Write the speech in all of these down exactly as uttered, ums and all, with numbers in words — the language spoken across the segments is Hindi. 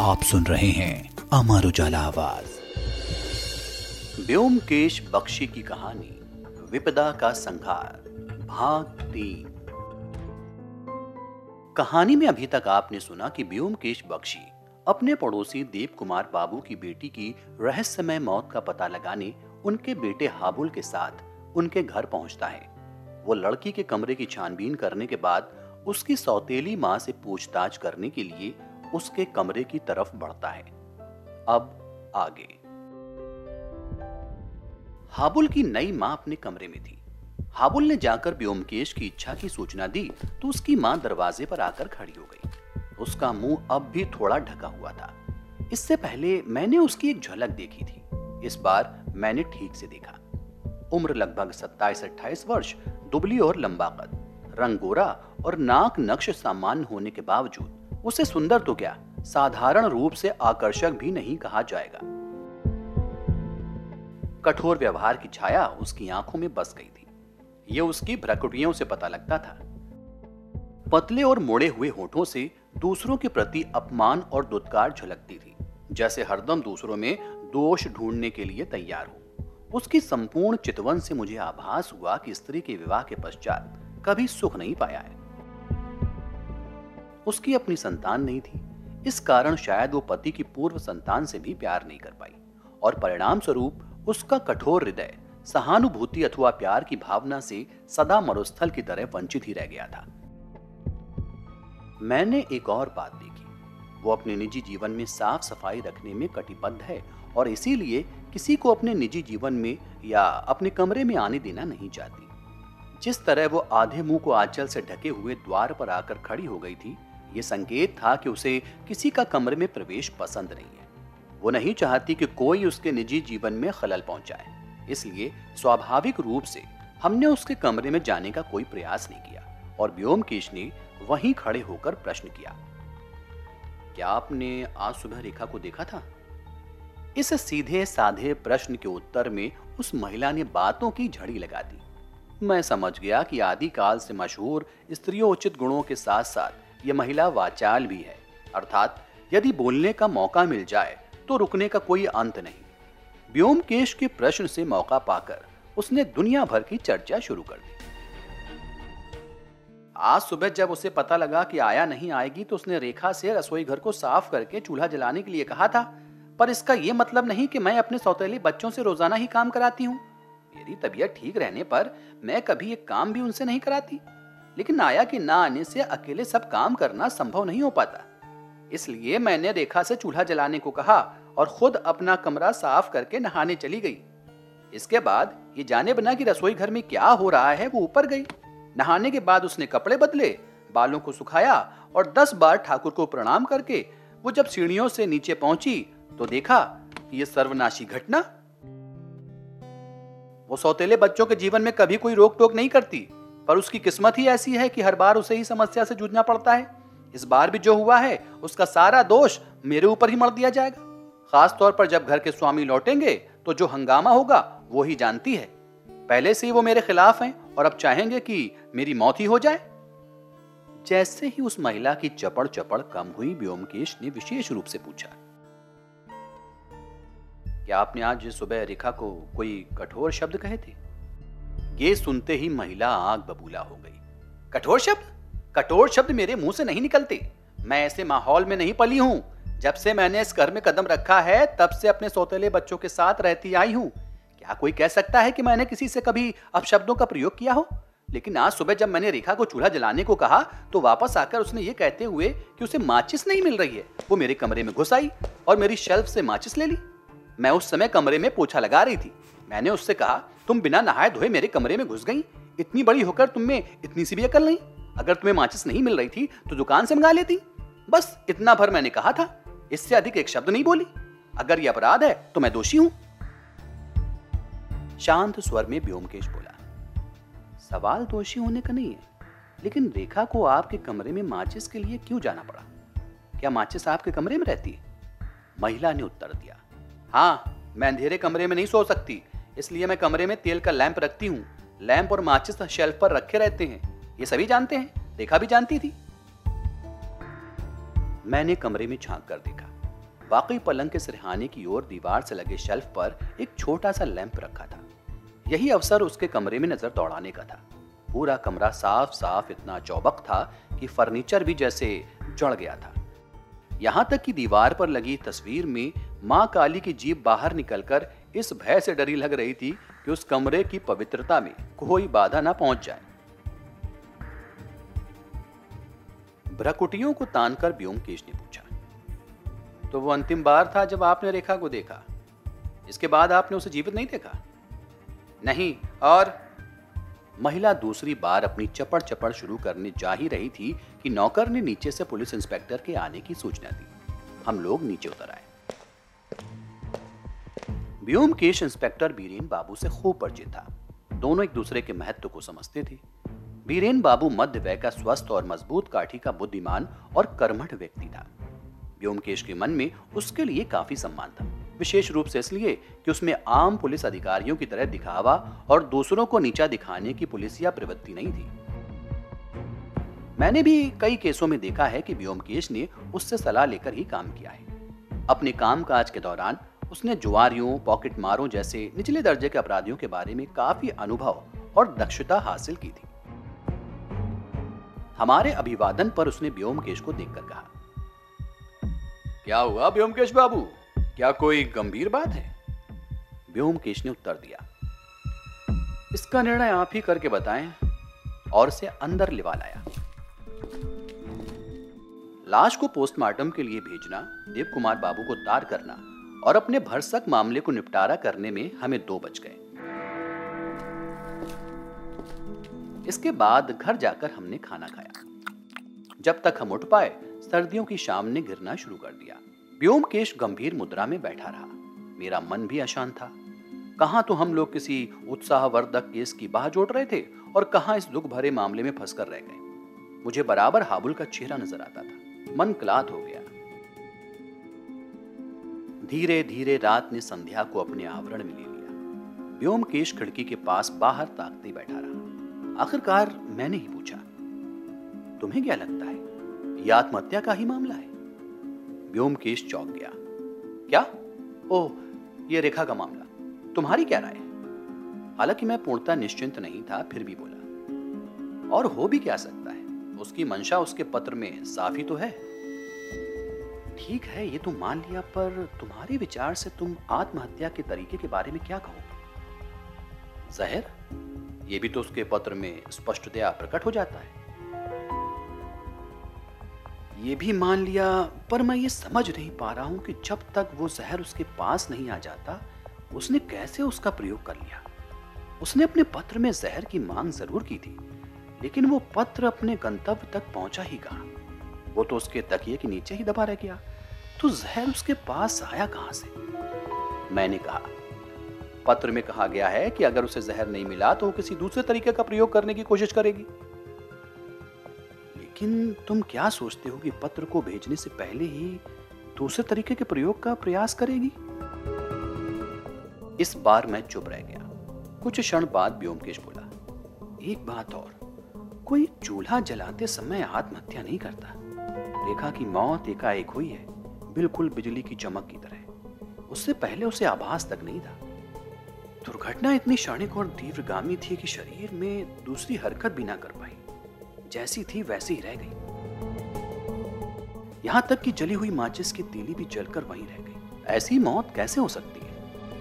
आप सुन रहे हैं अमर उजाला आवाज। व्योमकेश बख्शी की कहानी विपदा का संहार भाग तीन। कहानी में अभी तक आपने सुना कि व्योमकेश बख्शी अपने पड़ोसी देव कुमार बाबू की बेटी की रहस्यमय मौत का पता लगाने उनके बेटे हाबुल के साथ उनके घर पहुंचता है। वो लड़की के कमरे की छानबीन करने के बाद उसकी सौतेली मां से पूछताछ करने के लिए उसके कमरे की तरफ बढ़ता है। अब आगे। हाबुल की नई मां अपने कमरे में थी। हाबुल ने जाकर व्योमकेश की इच्छा की सूचना दी तो उसकी मां दरवाजे पर आकर खड़ी हो गई। उसका मुंह अब भी थोड़ा ढका हुआ था। इससे पहले मैंने उसकी एक झलक देखी थी, इस बार मैंने ठीक से देखा। उम्र लगभग सत्ताईस अट्ठाईस वर्ष, दुबली और लंबा कद, रंग गोरा और नाक नक्श सामान्य होने के बावजूद उसे सुंदर तो क्या, साधारण रूप से आकर्षक भी नहीं कहा जाएगा। कठोर व्यवहार की छाया उसकी आंखों में बस गई थी। यह उसकी भ्रकुटियों से पता लगता था। पतले और मोड़े हुए होठों से दूसरों के प्रति अपमान और दुत्कार झलकती थी, जैसे हरदम दूसरों में दोष ढूंढने के लिए तैयार हो। उसकी संपूर्ण चितवन से मुझे आभास हुआ कि स्त्री के विवाह के पश्चात कभी सुख नहीं पाया है। उसकी अपनी संतान नहीं थी, इस कारण शायद वो पति की पूर्व संतान से भी प्यार नहीं कर पाई और परिणाम स्वरूप उसका कठोर हृदय सहानुभूति अथवा प्यार की भावना से सदा मरुस्थल की तरह वंचित ही रह गया था। मैंने एक और बात देखी। वो अपने निजी जीवन में साफ सफाई रखने में कटिबद्ध है और इसीलिए किसी को अपने निजी जीवन में या अपने कमरे में आने देना नहीं चाहती। जिस तरह वो आधे मुंह को आंचल से ढके हुए द्वार पर आकर खड़ी हो गई थी, ये संकेत था कि उसे किसी का कमरे में प्रवेश पसंद नहीं है। वो नहीं चाहती कि कोई उसके निजी जीवन में खलल पहुंचाए, इसलिए स्वाभाविक रूप से हमने उसके कमरे में जाने का कोई प्रयास नहीं किया और व्योमकेश ने वहीं खड़े होकर प्रश्न किया, क्या आपने आज सुबह रेखा को देखा था? इस सीधे साधे प्रश्न के उत्तर में उस महिला ने बातों की झड़ी लगा दी। मैं समझ गया कि आदिकाल से मशहूर स्त्रियोचित गुणों के साथ साथ यह महिला वाचाल भी है, अर्थात यदि बोलने का मौका मिल जाए तो रुकने का कोई अंत नहीं। व्योमकेश के प्रश्न से मौका पाकर उसने दुनिया भर की चर्चा शुरू कर दी। आज सुबह जब उसे पता लगा कि आया नहीं आएगी तो उसने रेखा से रसोई घर को साफ करके चूल्हा जलाने के लिए कहा था, पर इसका यह मतलब नहीं कि मैं अपने सौतेली बच्चों से रोजाना ही काम कराती हूँ। मेरी तबीयत ठीक रहने पर मैं कभी एक काम भी उनसे नहीं कराती, लेकिन आया कि ना आने से अकेले सब काम करना संभव नहीं हो पाता। इसलिए मैंने रेखा से चूल्हा जलाने को कहा और खुद अपना कमरा साफ करके नहाने चली गई। इसके बाद ये जाने बिना कि रसोई घर में क्या हो रहा है वो ऊपर गई। नहाने के बाद उसने कपड़े बदले, बालों को सुखाया और दस बार ठाकुर को प्रणाम करके वो जब सीढ़ियों से नीचे पहुंची तो देखा कि ये सर्वनाशी घटना। वो सौतेले बच्चों के जीवन में कभी कोई रोक टोक नहीं करती, पर उसकी किस्मत ही ऐसी है कि हर बार उसे ही समस्या से जूझना पड़ता है। इस बार भी जो हुआ है उसका सारा दोष मेरे ऊपर ही मढ़ दिया जाएगा। खास तौर पर जब घर के स्वामी लौटेंगे तो जो हंगामा होगा वो ही जानती है। पहले से ही वो मेरे खिलाफ हैं और अब चाहेंगे कि मेरी मौत ही हो जाए। जैसे ही उस महिला की चपड़ चपड़ कम हुई, व्योमकेश ने विशेष रूप से पूछा, क्या आपने आज सुबह रेखा को कोई कठोर शब्द कहे थे? ये सुनते ही महिला आग बबूला हो गई। कठोर शब्द? कठोर शब्द मेरे मुंह से नहीं निकलते। मैं ऐसे माहौल में नहीं पली हूं। जब से मैंने इस घर में कदम रखा है तब से अपने सौतेले बच्चों के साथ रहती आई हूं। क्या कोई कह सकता है कि मैंने किसी से कभी अपशब्दों का प्रयोग किया हो? लेकिन आज सुबह जब मैंने रेखा को चूल्हा जलाने को कहा तो वापस आकर उसने ये कहते हुए कि उसे माचिस नहीं मिल रही है, वो मेरे कमरे में घुस आई और मेरी शेल्फ से माचिस ले ली। मैं उस समय कमरे में पोछा लगा रही थी। मैंने उससे कहा, तुम बिना नहाए धोए मेरे कमरे में घुस गई। इतनी बड़ी होकर तुम में इतनी सी भी अकल नहीं? अगर तुम्हें माचिस नहीं मिल रही थी तो दुकान से मंगा लेती। बस इतना भर मैंने कहा था, इससे अधिक एक शब्द नहीं बोली। अगर यह अपराध है तो मैं दोषी हूं। शांत स्वर में व्योमकेश बोला, सवाल दोषी होने का नहीं है, लेकिन रेखा को आपके कमरे में माचिस के लिए क्यों जाना पड़ा? क्या माचिस आपके कमरे में रहती है? महिला ने उत्तर दिया, हाँ, मैं अंधेरे कमरे में नहीं सो सकती, इसलिए मैं कमरे में तेल का लैंप रखती हूँ। लैंप और माचिस शेल्फ पर रखे रहते हैं, ये सभी जानते हैं, रेखा भी जानती थी। मैंने कमरे में झांक कर देखा। वाकई पलंग के सिरहाने की ओर दीवार से लगे शेल्फ पर एक छोटा सा लैंप रखा था। यही अवसर उसके कमरे में नजर दौड़ाने का था। पूरा कमरा साफ साफ इतना चौबक था कि फर्नीचर भी जैसे जड़ गया था। यहां तक कि दीवार पर लगी तस्वीर में मां काली की जीभ बाहर निकलकर इस भय से डरी लग रही थी कि उस कमरे की पवित्रता में कोई बाधा ना पहुंच जाए। भ्रकुटियों को तानकर व्योमकेश ने पूछा, तो वो अंतिम बार था जब आपने रेखा को देखा? इसके बाद आपने उसे जीवित नहीं देखा? नहीं। और महिला दूसरी बार अपनी चपड़ चपड़ शुरू करने जा ही रही थी कि नौकर ने नीचे से पुलिस इंस्पेक्टर के आने की सूचना दी। हम लोग नीचे उतर आए। व्योमकेश इंस्पेक्टर बीरेन बाबू से खूब परिचित था। दोनों एक दूसरे के महत्व को समझते थे। बीरेन बाबू मध्य वय का स्वस्थ और मजबूत काठी का बुद्धिमान और कर्मठ व्यक्ति था। व्योमकेश के मन में उसके लिए काफी सम्मान था, विशेष रूप से इसलिए कि उसमें आम पुलिस अधिकारियों की तरह दिखावा और दूसरों को नीचा दिखाने की पुलिसिया प्रवृत्ति नहीं थी। मैंने भी कई केसों में देखा है कि व्योमकेश ने उससे सलाह लेकर ही काम किया है। अपने कामकाज के दौरान उसने जुआरियों, पॉकेट मारों जैसे निचले दर्जे के अपराधियों के बारे में काफी अनुभव और दक्षता हासिल की थी। हमारे अभिवादन पर उसने व्योमकेश को देखकर कहा, क्या हुआ व्योमकेश बाबू, क्या कोई गंभीर बात है? व्योमकेश ने उत्तर दिया, इसका निर्णय आप ही करके बताएं, और उसे अंदर लिवा लाया। लाश को पोस्टमार्टम के लिए भेजना, देव कुमार बाबू को तार करना और अपने भरसक मामले को निपटारा करने में हमें दो बज गए। इसके बाद घर जाकर हमने खाना खाया। जब तक हम उठ पाए सर्दियों की शाम ने गिरना शुरू कर दिया। व्योमकेश गंभीर मुद्रा में बैठा रहा। मेरा मन भी अशांत था। कहां तो हम लोग किसी उत्साहवर्धक केस की बाह जोड़ रहे थे और कहां इस दुख भरे मामले में फंसकर रह गए। मुझे बराबर हाबुल का चेहरा नजर आता था। मन क्लांत हो गया। धीरे धीरे रात ने संध्या को अपने आवरण में ले लिया। व्योमकेश खिड़की के पास बाहर ताकते बैठा रहा। आखिरकार मैंने ही पूछा, तुम्हें क्या लगता है, यह आत्महत्या का ही मामला है? व्योमकेश चौंक गया। क्या? ओह, यह रेखा का मामला। तुम्हारी क्या राय? हालांकि मैं पूर्णतः निश्चिंत नहीं था, फिर भी बोला, और हो भी क्या सकता है, उसकी मंशा उसके पत्र में साफ ही तो है। ठीक है, ये तो मान लिया, पर तुम्हारे विचार से तुम आत्महत्या के तरीके के बारे में क्या कहोगे? जहर? ये भी तो उसके पत्र में स्पष्टतया प्रकट हो जाता है। ये भी मान लिया, पर मैं ये समझ नहीं पा रहा हूं कि जब तक वो जहर उसके पास नहीं आ जाता, उसने कैसे उसका प्रयोग कर लिया। उसने अपने पत्र में जहर की मांग जरूर की थी, लेकिन वो पत्र अपने गंतव्य तक पहुंचा ही कहां? वो तो उसके तकिए के नीचे ही दबा रह गया। तो जहर उसके पास आया कहां से? मैंने कहा, पत्र में कहा गया है कि अगर उसे जहर नहीं मिला तो वो किसी दूसरे तरीके का प्रयोग करने की कोशिश करेगी। लेकिन तुम क्या सोचते हो कि पत्र को भेजने से पहले ही दूसरे तरीके के प्रयोग का प्रयास करेगी? इस बार मैं चुप रह गया। कुछ क्षण बाद व्योमकेश बोला, एक बात और, कोई चूल्हा जलाते समय आत्महत्या नहीं करता। रेखा की मौत एकाएक हुई है, बिल्कुल बिजली की चमक की तरह। उससे पहले उसे आभास तक नहीं था। दुर्घटना इतनी क्षणिक और तीव्रगामी थी कि शरीर में दूसरी हरकत भी ना कर पाई। जैसी थी वैसी ही रह गई। यहां तक कि जली हुई माचिस की तीली भी जलकर वहीं रह गई। ऐसी मौत कैसे हो सकती है?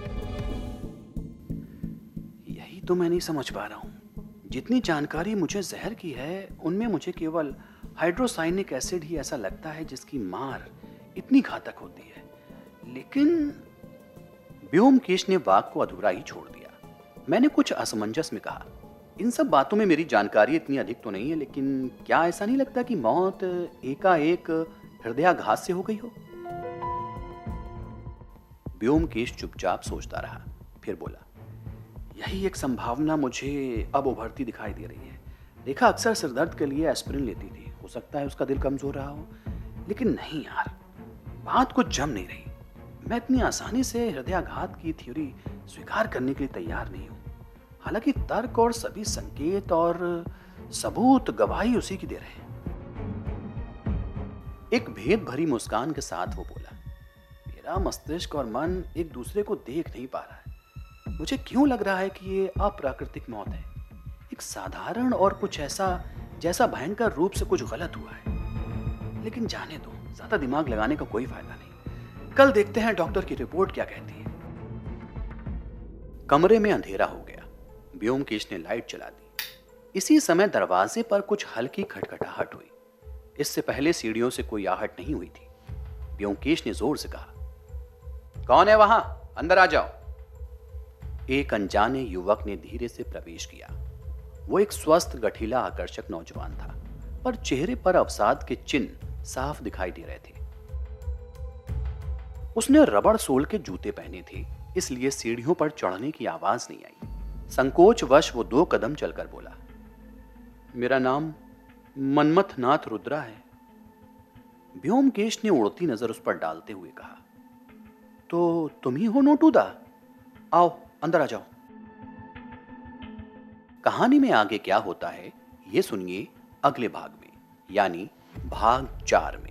यही तो मैं नहीं समझ पा रहा हूं। जितनी जानकारी मुझे जहर की है, उनमें मुझे केवल हाइड्रोसाइनिक एसिड ही ऐसा लगता है जिसकी मार इतनी घातक होती है। लेकिन व्योमकेश ने वाक को अधूरा ही छोड़ दिया। मैंने कुछ असमंजस में कहा, इन सब बातों में मेरी जानकारी इतनी अधिक तो नहीं है, लेकिन क्या ऐसा नहीं लगता कि मौत एकाएक हृदयाघात से हो गई हो? व्योमकेश चुपचाप सोचता रहा, फिर बोला, यही एक संभावना मुझे अब उभरती दिखाई दे रही है। रेखा अक्सर सिरदर्द के लिए एस्पिरिन लेती थी। हो सकता है उसका दिल कमजोर रहा हो, लेकिन नहीं यार, बात कुछ जम नहीं रही। मैं इतनी आसानी से हृदयाघात की थ्योरी स्वीकार करने के लिए तैयार नहीं हूं। हालांकि तर्क और सभी संकेत और सबूत गवाही उसी की दे रहे हैं। एक भेद भरी मुस्कान के साथ वो बोला, मेरा मस्तिष्क और मन एक दूसरे को देख नहीं पा रहा है। मुझे क्यों लग रहा है कि ये अप्राकृतिक मौत है, एक साधारण और कुछ ऐसा जैसा भयंकर रूप से कुछ गलत हुआ है। लेकिन जाने दो, ज्यादा दिमाग लगाने का कोई फायदा नहीं। कल देखते हैं डॉक्टर की रिपोर्ट क्या कहती है। कमरे में अंधेरा हो गया। ब्योमकेश ने लाइट चला दी। इसी समय दरवाजे पर कुछ हल्की खटखटाहट हुई। इससे पहले सीढ़ियों से कोई आहट नहीं हुई थी। ब्योमकेश ने जोर से कहा, कौन है वहां? अंदर आ जाओ। एक अनजाने युवक ने धीरे से प्रवेश किया। वो एक स्वस्थ, गठीला, आकर्षक नौजवान था, पर चेहरे पर अवसाद के चिन्ह साफ दिखाई दे रहे थे। उसने रबड़ सोल के जूते पहने थे, इसलिए सीढ़ियों पर चढ़ने की आवाज नहीं आई। संकोचवश वो दो कदम चलकर बोला, मेरा नाम मनमथ नाथ रुद्रा है। ब्योमकेश ने उड़ती नजर उस पर डालते हुए कहा, तो तुम ही हो नोटूदा? आओ अंदर आ जाओ। कहानी में आगे क्या होता है ये सुनिए अगले भाग में, यानी भाग चार में।